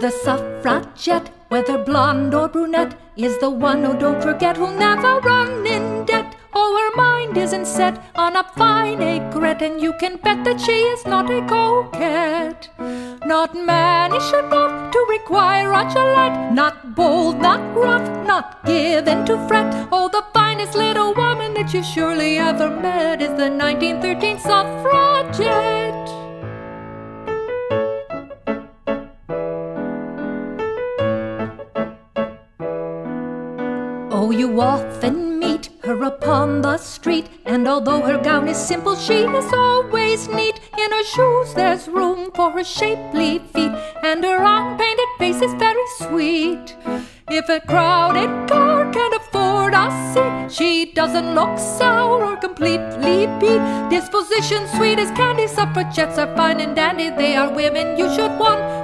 The suffragette, whether blonde or brunette, is the one, oh don't forget, who'll never run in debt. Oh, her mind isn't set on a fine aigrette, and you can bet that she is not a coquette. Not mannish enough to require a gillette, not bold, not rough, not given to fret. Oh, the finest little woman that you surely ever met is the 1913 suffragette. Oh, you often meet her upon the street, and although her gown is simple, she is always neat. In her shoes there's room for her shapely feet, and her unpainted face is very sweet. If a crowded car can't afford a seat, she doesn't look sour or completely beat. Disposition sweet as candy, suffragettes are fine and dandy. They are women you should want